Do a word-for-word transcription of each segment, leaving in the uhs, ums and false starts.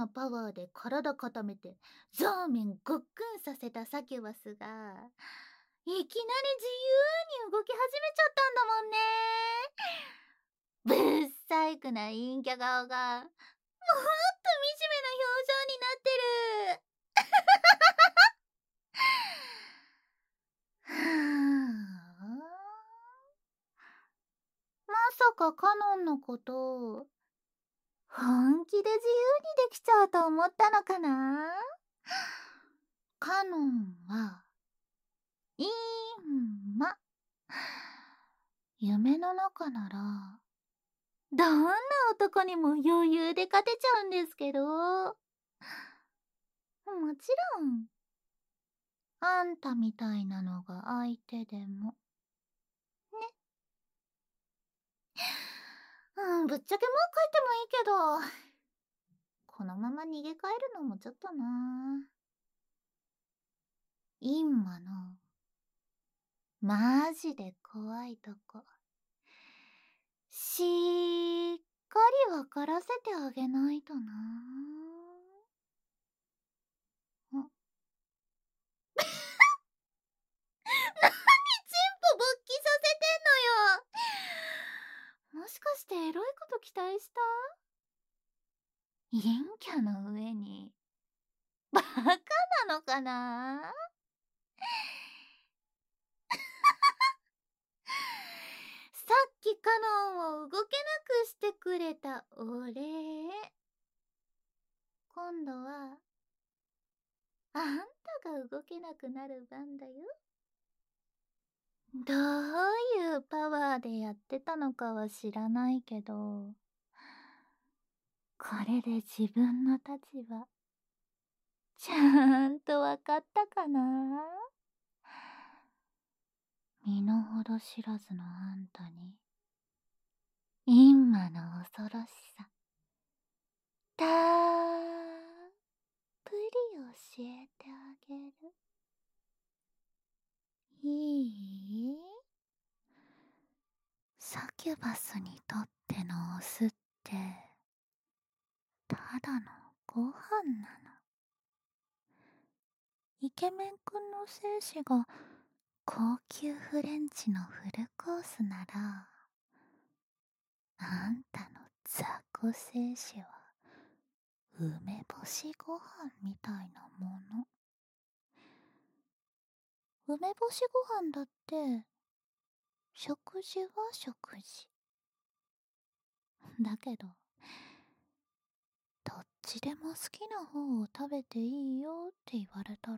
のパワーで体固めてザーメンごっくんさせたサキュバスがいきなり自由に動き始めちゃったんだもんね。ぶっさくな陰キャ顔がもっと惨めな表情になってる。はあ、まさかカノンのこと本気で自由にできちゃうと思ったのかな。カノンは今夢の中ならどんな男にも余裕で勝てちゃうんですけど、もちろんあんたみたいなのが相手でもね。うん、ぶっちゃけもう帰ってもいいけど、このまま逃げ帰るのもちょっとな。今のマジで怖いとこしっかり分からせてあげないとな。ん何チンポ勃起させてんのよ。もしかしてエロいこと期待した？陰キャの上にバカなのかな。さっきカノンを動けなくしてくれたお礼。今度はあんたが動けなくなる番だよ。どういうパワーでやってたのかは知らないけど、これで自分の立場ちゃんとわかったかな。身の程知らずのあんたに今の恐ろしさたっぷり教えてあげる。いい？サキュバスにとってのオスってただのご飯なの。イケメンくんの精子が高級フレンチのフルコースなら、あんたの雑魚精子は梅干しご飯みたいなもの。梅干しご飯だって食事は食事だけど、どっちでも好きな方を食べていいよって言われたら、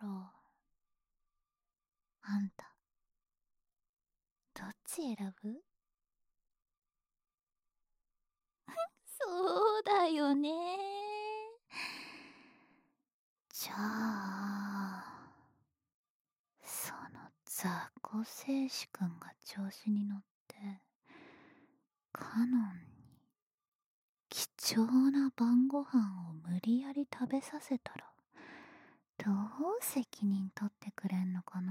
あんたどっち選ぶ？そうだよね。じゃあその雑魚精子くんが調子に乗ってカノンに貴重な晩ご飯を無理やり食べさせたらどう責任取ってくれんのかな。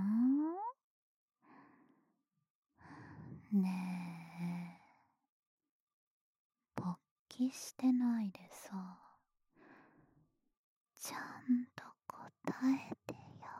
ねえ、勃起してないでさ、ちゃんと答えてよ。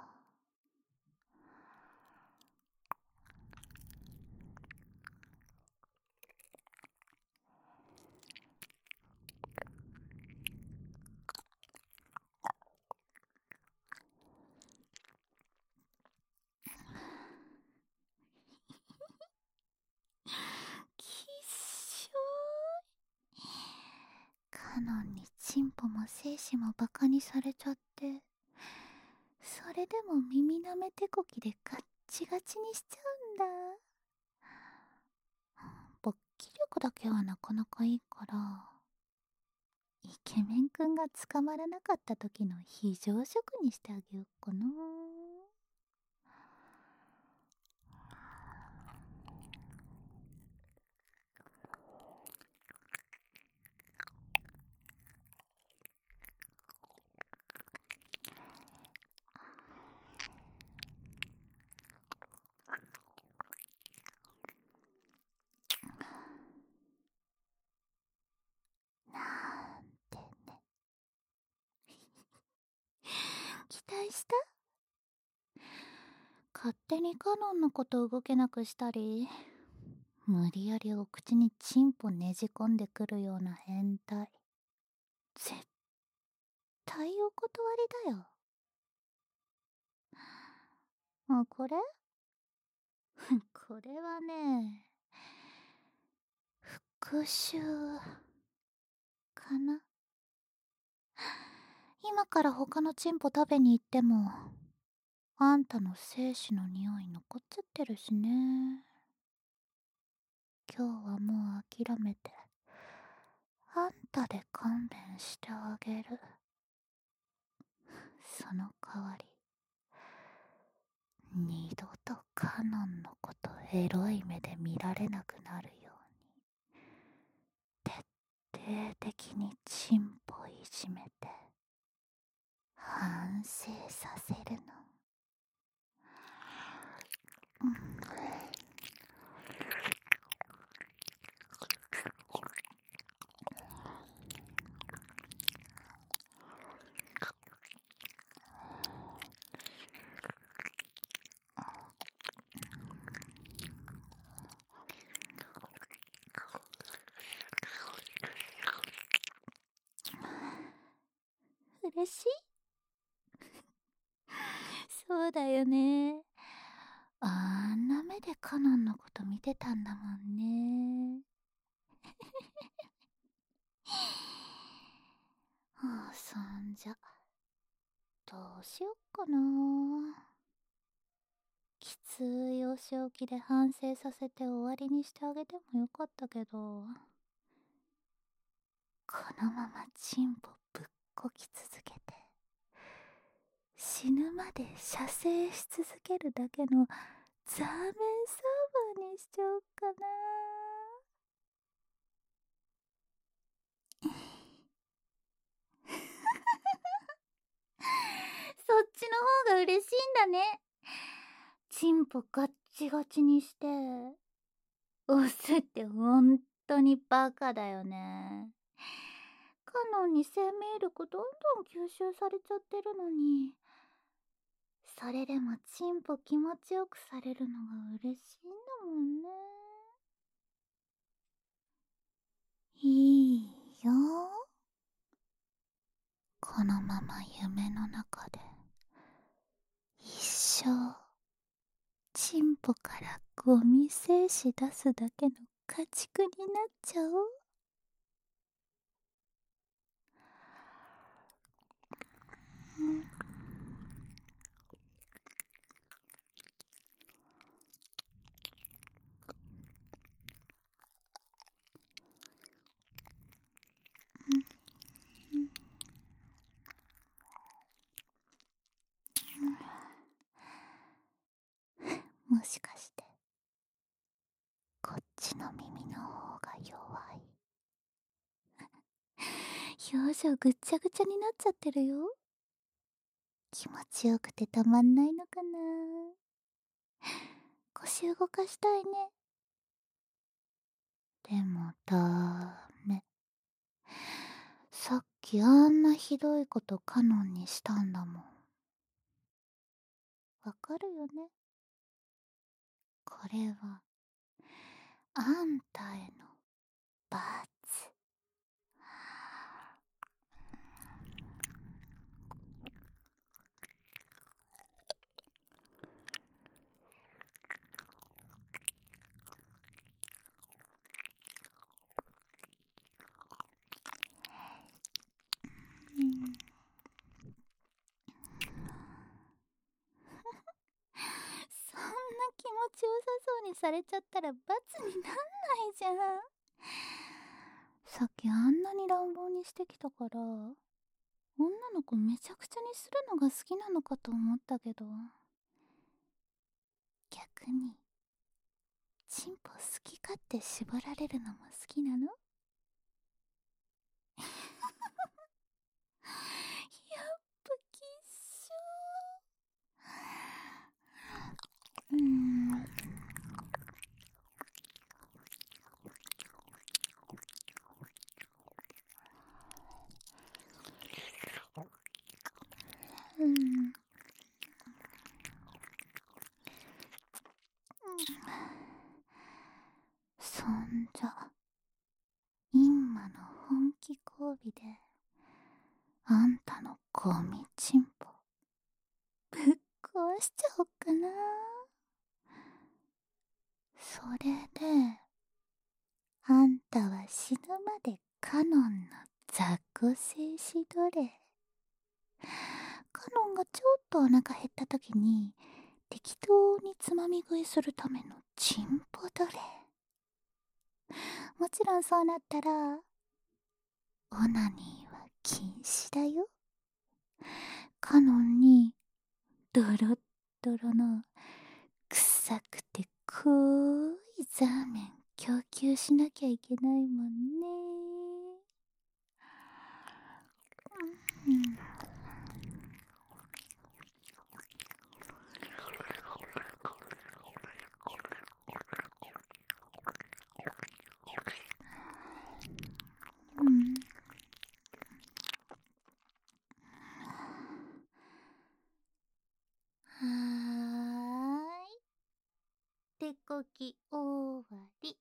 きっしょい。カノンにチンポも精子もバカにされちゃって、それでも耳なめ手こきでガッチガチにしちゃうんだ。勃起力だけはなかなかいいから、イケメンくんが捕まらなかった時の非常食にしてあげよっかな。なんてね。 待した？勝手にカノンのこと動けなくしたり、無理やりお口にチンポねじ込んでくるような変態。絶対お断りだよ。あ、これこれはね、復讐かな。今から他のチンポ食べに行っても、あんたの精子の匂い残っちゃってるしね。今日はもう諦めて、あんたで勘弁してあげる。その代わり、二度とカノンのことエロい目で見られなくなるように、徹底的にチンポいじめて、反省させるの。うん、嬉しい？そうだよね。あんな目でカノンのこと見てたんだもんね。はあ、そんじゃどうしよっかな。きついお仕置きで反省させて終わりにしてあげてもよかったけど、このままチンポぶっこき続けて死ぬまで射精し続けるだけのザーメンサーバーにしちゃおうかな。そっちの方が嬉しいんだね。チンポガッチガチにして。オスってほんとにバカだよね。カノンに生命力どんどん吸収されちゃってるのに、それでもチンポ気持ちよくされるのが嬉しいんだもんね。いいよ。このまま夢の中で一生チンポからゴミ精子出すだけの家畜になっちゃおう。うん、もしかしてこっちの耳の方が弱い？表情ぐっちゃぐちゃになっちゃってるよ。気持ちよくてたまんないのかな。腰動かしたいね。でもダメ。さっきあんなひどいことカノンにしたんだもん。わかるよね。これはあんたへの罰。うん、そんな気持ちよさそうにされちゃったら罰になんないじゃん。さっきあんなに乱暴にしてきたから、女の子めちゃくちゃにするのが好きなのかと思ったけど、逆にチンポ好き勝手絞られるのも好きなの？やっぱきっしょ。うーん、うん、 じゃ、今の本気交尾で、あんたのゴミチンポ、ぶっ壊しちゃおっかな。それで、あんたは死ぬまでカノンの雑魚静止奴隷。カノンがちょっとお腹減った時に、適当につまみ食いするためのチンポ奴隷。もちろんそうなったら、オナニーは禁止だよ。カノンに、ドロッドロの、臭くて濃いザーメン供給しなきゃいけないもんね。うん。うん。はーい。手こき終わり。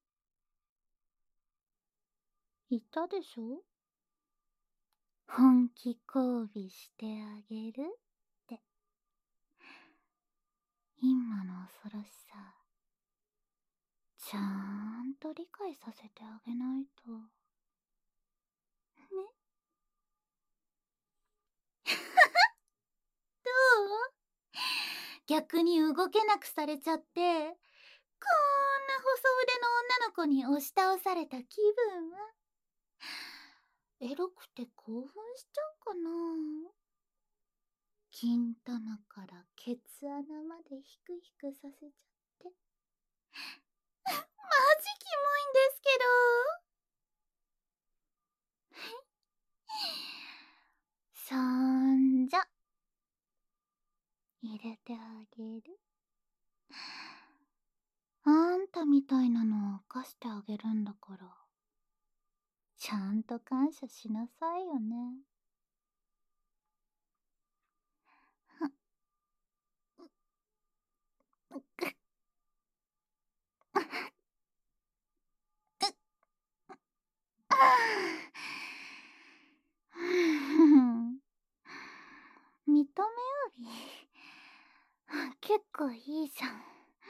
言ったでしょ？本気交尾してあげるって。今の恐ろしさ、ちゃんと理解させてあげないと。ね。どう？逆に動けなくされちゃって、こんな細腕の女の子に押し倒された気分は。エロくて興奮しちゃうかな。金玉からケツ穴までヒクヒクさせちゃって。マジキモいんですけど。そんじゃ、入れてあげる。あんたみたいなのを犯してあげるんだから、ちゃんと感謝しなさいよね。見た目より結構いいじゃん。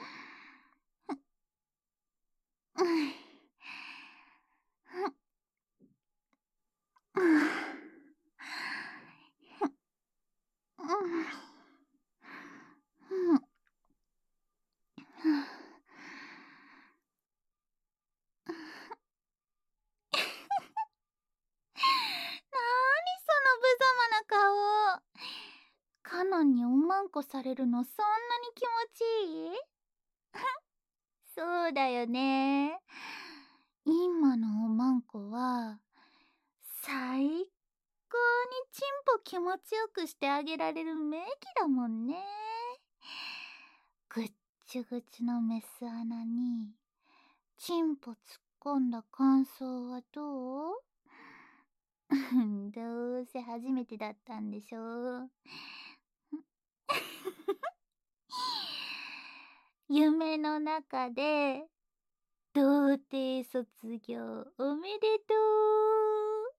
なーにその無様な顔。カノンにおまんこされるのそんなに気持ちいい？そうだよね。今のおまんこは最高にチンポ気持ちよくしてあげられる名器だもんね。ぐっちゅぐちのメス穴にチンポ突っ込んだ感想はどう？どうせ初めてだったんでしょ。夢の中で童貞卒業おめでとう。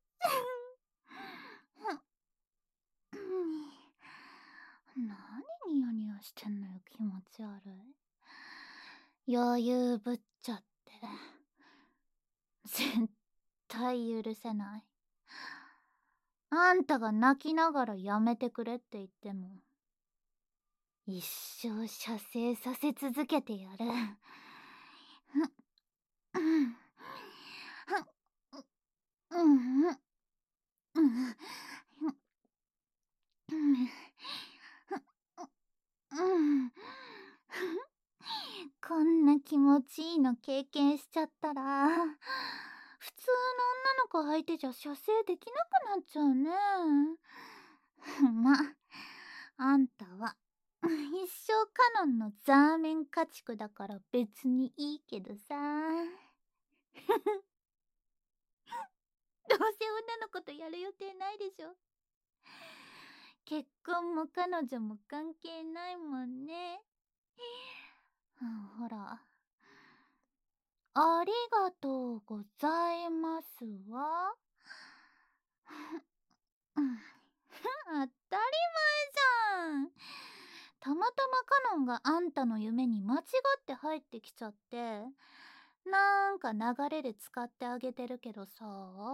何ニヤニヤしてんのよ、気持ち悪い。余裕ぶっちゃって絶対許せない。あんたが泣きながらやめてくれって言っても一生射精させ続けてやる。こんな気持ちいいの経験しちゃったら、普通の女の子相手じゃ射精できなくなっちゃうね。ま、あんたは一生カノンのザーメン家畜だから別にいいけどさ。どうせ女の子とやる予定ないでしょ。結婚も彼女も関係ないもんね。ほら、 ありがとうございますわ。うん、当たり前じゃん。たまたまカノンがあんたの夢に間違って入ってきちゃって、なんか流れで使ってあげてるけどさ、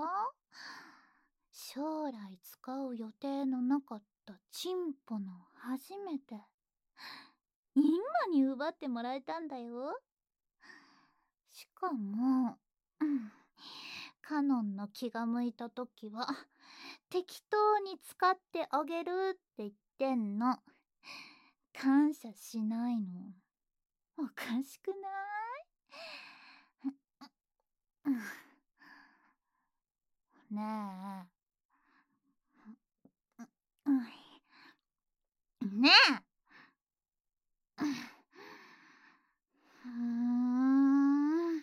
将来使う予定のなかったチンポの初めて、今に奪ってもらえたんだよ。しかも、うん、カノンの気が向いた時は適当に使ってあげるって言ってんの。感謝しないのおかしくない？ねえ、ねえ、うーん、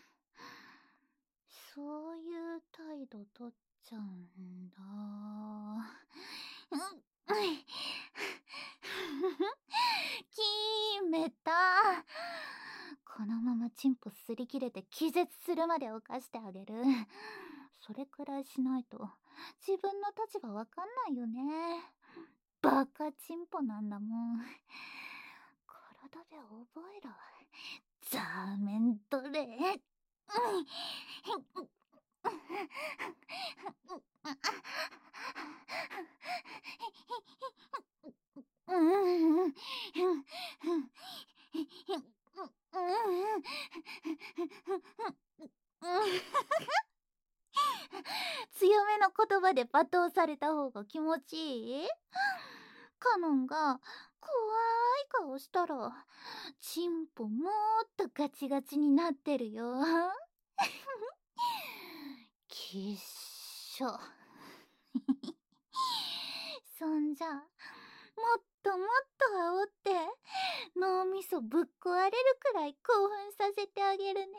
そういう態度取っちゃうんだ。決めた。このままチンポすり切れて気絶するまで犯してあげる。それくらいしないと自分の立場わかんないよね。バカチンポなんだもん。体で覚えろ。ザーメン奴隷。強めの言葉で罵倒された方が気持ちいい？カノンが怖い顔したらチンポもっとガチガチになってるよ。きっしょ。そんじゃもっともっと煽って脳みそぶっ壊れるくらい興奮させてあげるね。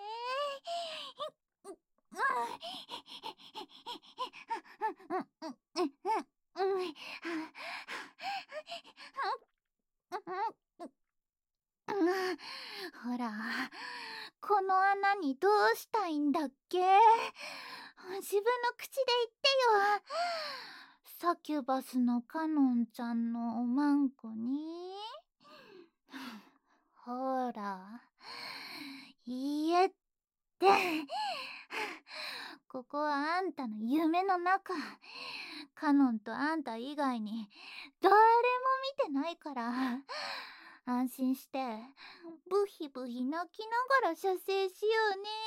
ほら、この穴にどうしたいんだっけ？自分の口で言ってよ。サキュバスのカノンちゃんのおまんこに。ほら、言えって。ここはあんたの夢の中。カノンとあんた以外に誰も見てないから。安心してブヒブヒ泣きながら射精しようね。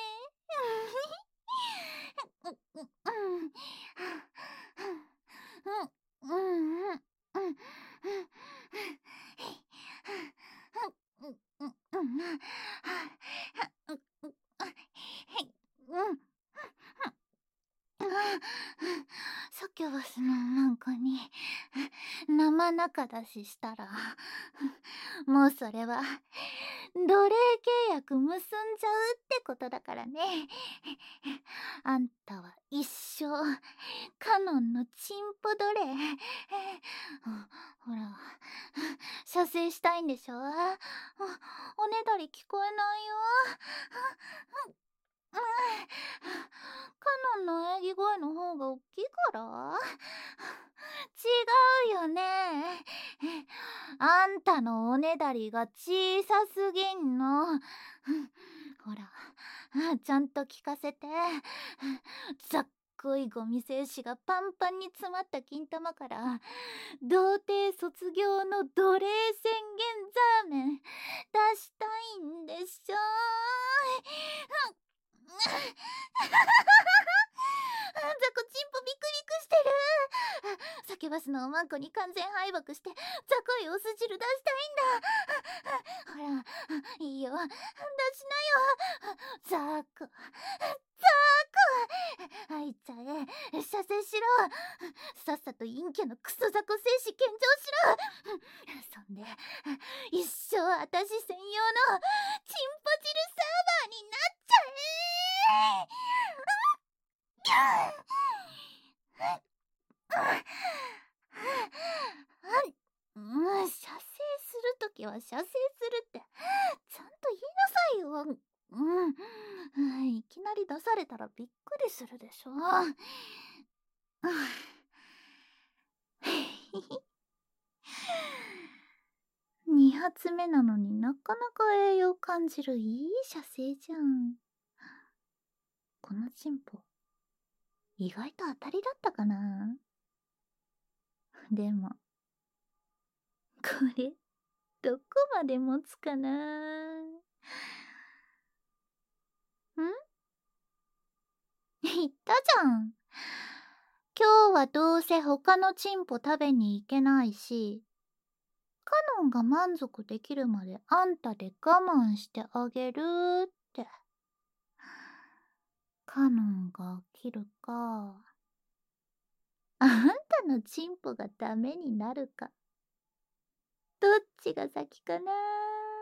サキュバスのなんかに生中出ししたらもうそれは奴隷契約結んじゃうってことだからね。あんたは一生カノンのチンポ奴隷。ほら射精したいんでしょ？おねだり聞こえないよ。カノンの喘ぎ声の方が大きいから？違うよね。あんたのおねだりが小さすぎんの。ほら、ちゃんと聞かせて。ざっこいゴミ精子がパンパンに詰まった金玉から童貞卒業の奴隷宣言ザーメン出したいんでしょ？ザコチンポビクビクしてる。サキュバスのおまんこに完全敗北してザコいお酢汁出したいんだ。ほらいいよ出しなよ。ザコザコ入っちゃえ。射精しろ。さっさと陰キャのクソザコ精子献上しろ。そんで一生あたし専用のチンポ汁サーバーになっちゃえ。射精するときは射精するってちゃんと言いなさいよ。うん、 いきなり出されたらびっくりするでしょ。に発目なのになかなか栄養感じるいい射精じゃん。このチンポ、意外と当たりだったかな。でも、これ、どこまで持つかな。ん言ったじゃん。今日はどうせ他のチンポ食べに行けないし、カノンが満足できるまであんたで我慢してあげるって。カノンが飽きるか、あんたのチンポがダメになるか、どっちが先かな。